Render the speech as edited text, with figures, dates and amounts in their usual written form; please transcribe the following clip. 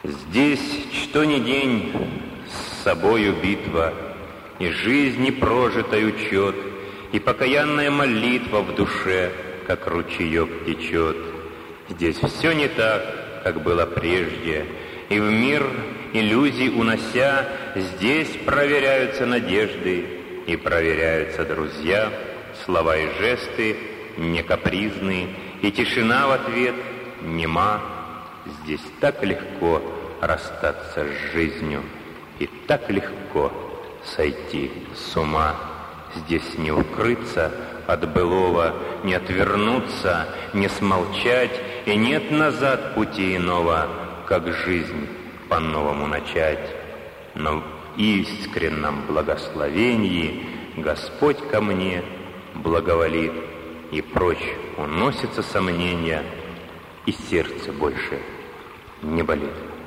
Здесь, что ни день, с собою битва, и жизни прожитой учет, и покаянная молитва в душе, как ручеек течет. Здесь все не так, как было прежде, и в мир иллюзий унося, здесь проверяются надежды и проверяются друзья, слова и жесты не капризны, и тишина в ответ нема. Здесь так легко расстаться с жизнью, и так легко сойти с ума. Здесь не укрыться от былого, не отвернуться, не смолчать, и нет назад пути иного, как жизнь по-новому начать. Но в искреннем благословении Господь ко мне благоволит, и прочь уносятся сомнения, и сердце больше не болит.